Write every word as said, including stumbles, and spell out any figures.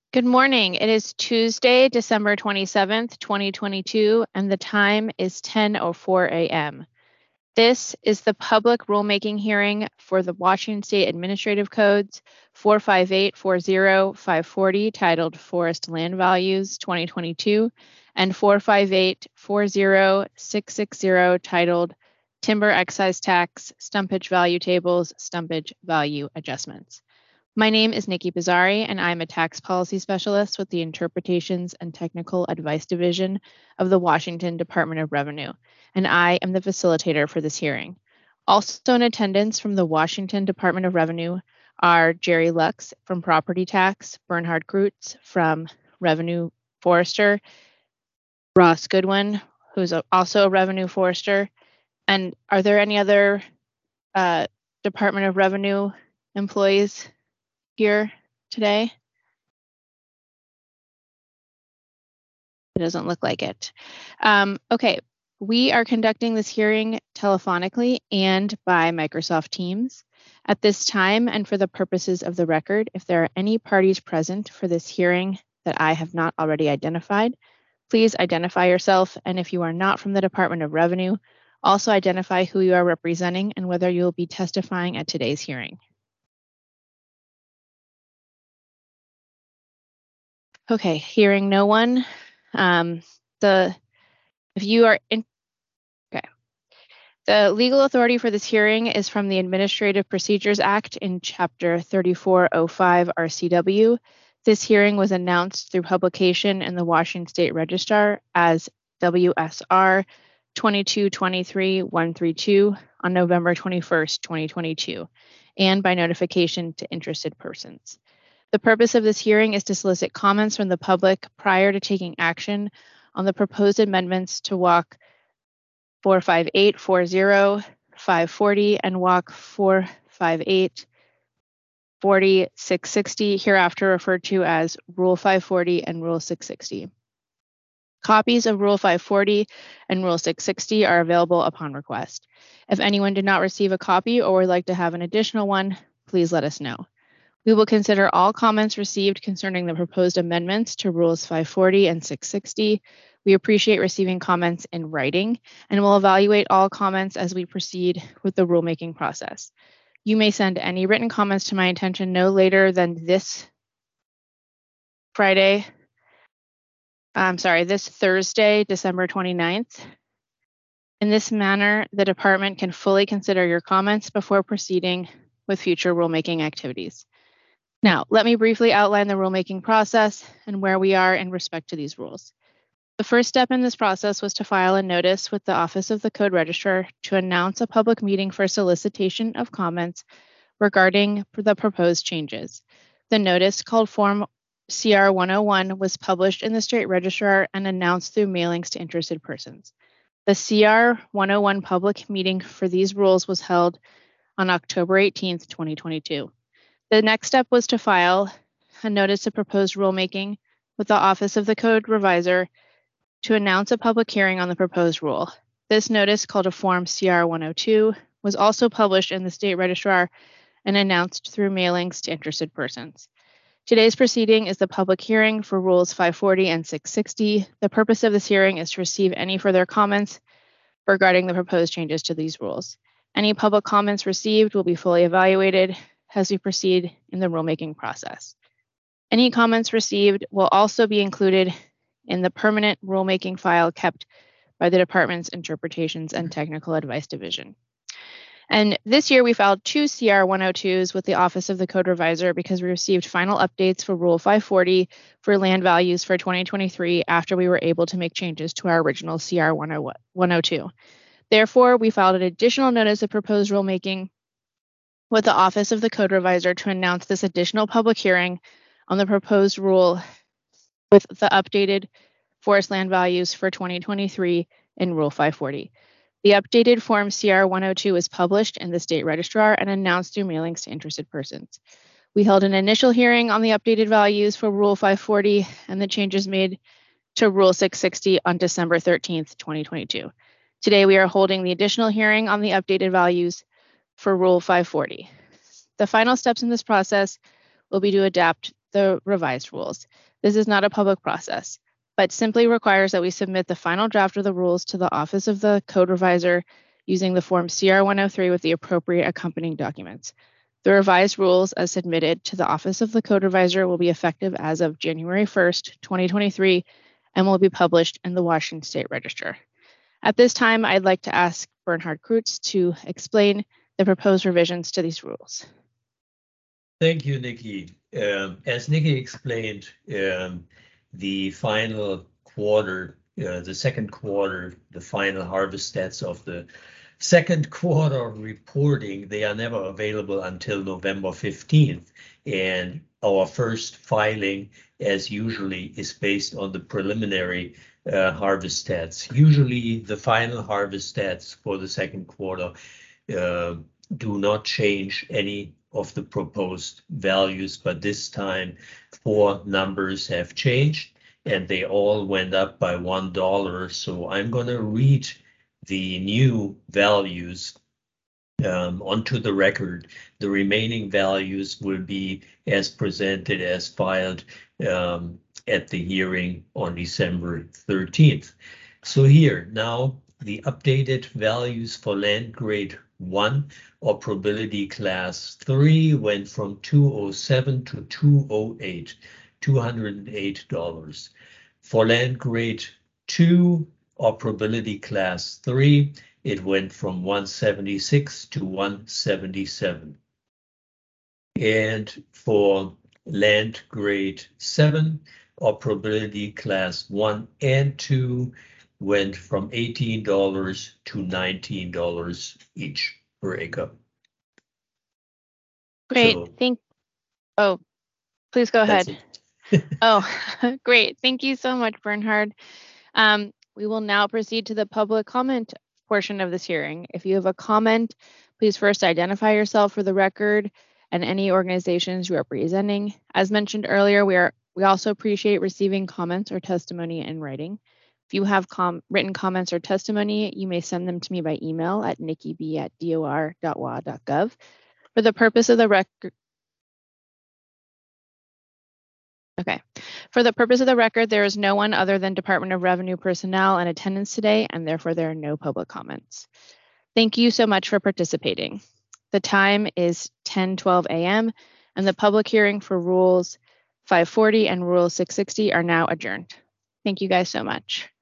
Good morning. It is Tuesday, December twenty-seventh, twenty twenty-two, and the time is ten oh four a m This is the public rulemaking hearing for the Washington State Administrative Codes four five eight four zero five forty titled Forest Land Values twenty twenty-two and four five eight four zero six six zero titled Timber Excise Tax Stumpage Value Tables Stumpage Value Adjustments. My name is Nikki Bizzari, and I'm a tax policy specialist with the Interpretations and Technical Advice Division of the Washington Department of Revenue, and I am the facilitator for this hearing. Also in attendance from the Washington Department of Revenue are Jerry Lux from Property Tax, Bernhard Kreutz from Revenue Forester, Ross Goodwin, who's also a Revenue Forester. And are there any other uh, Department of Revenue employees here today? It doesn't look like it. Um, okay, we are conducting this hearing telephonically and by Microsoft Teams. At this time, and for the purposes of the record, if there are any parties present for this hearing that I have not already identified, please identify yourself, and if you are not from the Department of Revenue, also identify who you are representing and whether you will be testifying at today's hearing. Okay, hearing no one. Um, the if you are in, okay, the legal authority for this hearing is from the Administrative Procedures Act in Chapter thirty-four oh five R C W. This hearing was announced through publication in the Washington State Register as W S R twenty-two twenty-three dash one thirty-two on November twenty-first, twenty twenty-two, and by notification to interested persons. The purpose of this hearing is to solicit comments from the public prior to taking action on the proposed amendments to W O C four five eight four zero five forty and W O C four five eight forty six sixty, hereafter referred to as Rule five forty and Rule six sixty. Copies of Rule five forty and Rule six sixty are available upon request. If anyone did not receive a copy or would like to have an additional one, please let us know. We will consider all comments received concerning the proposed amendments to Rules five forty and six sixty. We appreciate receiving comments in writing and will evaluate all comments as we proceed with the rulemaking process. You may send any written comments to my attention no later than this Friday, I'm sorry, this Thursday, December twenty-ninth. In this manner, the department can fully consider your comments before proceeding with future rulemaking activities. Now, let me briefly outline the rulemaking process and where we are in respect to these rules. The first step in this process was to file a notice with the Office of the Code Registrar to announce a public meeting for solicitation of comments regarding the proposed changes. The notice, called Form C R one oh one, was published in the State Registrar and announced through mailings to interested persons. The C R one oh one public meeting for these rules was held on October eighteenth, twenty twenty-two. The next step was to file a notice of proposed rulemaking with the Office of the Code Revisor to announce a public hearing on the proposed rule. This notice, called a Form C R one oh two, was also published in the State Registrar and announced through mailings to interested persons. Today's proceeding is the public hearing for Rules five forty and six sixty. The purpose of this hearing is to receive any further comments regarding the proposed changes to these rules. Any public comments received will be fully evaluated as we proceed in the rulemaking process. Any comments received will also be included in the permanent rulemaking file kept by the department's Interpretations and Technical Advice Division. And this year we filed two C R one oh twos with the Office of the Code Revisor because we received final updates for Rule five forty for land values for twenty twenty-three after we were able to make changes to our original C R one oh two. Therefore, we filed an additional notice of proposed rulemaking with the Office of the Code Revisor to announce this additional public hearing on the proposed rule with the updated forest land values for twenty twenty-three in Rule five forty. The updated Form C R one oh two is published in the State Registrar and announced through mailings to interested persons. We held an initial hearing on the updated values for Rule five forty and the changes made to Rule six sixty on December thirteenth, twenty twenty-two. Today, we are holding the additional hearing on the updated values for Rule five forty. The final steps in this process will be to adapt the revised rules. This is not a public process, but simply requires that we submit the final draft of the rules to the Office of the Code Reviser using the Form C R one oh three with the appropriate accompanying documents. The revised rules as submitted to the Office of the Code Reviser will be effective as of January first, twenty twenty-three, and will be published in the Washington State Register. At this time, I'd like to ask Bernhard Kreutz to explain the proposed revisions to these rules. Thank you, Nikki. Um, as Nikki explained, um, the final quarter, uh, the second quarter, the final harvest stats of the second quarter reporting, they are never available until November fifteenth. And our first filing, as usually, is based on the preliminary uh, harvest stats. Usually the final harvest stats for the second quarter uh, do not change any of the proposed values, but this time four numbers have changed and they all went up by one dollar. So I'm going to read the new values um, onto the record. The remaining values will be as presented as filed um, at the hearing on December thirteenth. So here now the updated values for land grade one or probability class three went from two oh seven to two oh eight, two hundred eight dollars. For land grade two or probability class three, it went from one seventy-six to one seventy-seven. And for land grade seven or probability class one and two, went from eighteen dollars to nineteen dollars each per acre. Great. So, Thank. Oh, please go ahead. Oh, great. Thank you so much, Bernhard. Um, we will now proceed to the public comment portion of this hearing. If you have a comment, please first identify yourself for the record and any organizations you are representing. As mentioned earlier, we are we also appreciate receiving comments or testimony in writing. If you have com written comments or testimony, you may send them to me by email at nikki b at d o r dot w a dot gov. For the purpose of the record, okay. For the purpose of the record, there is no one other than Department of Revenue personnel in attendance today, and therefore there are no public comments. Thank you so much for participating. The time is ten twelve a m and the public hearing for Rules five forty and Rule six sixty are now adjourned. Thank you guys so much.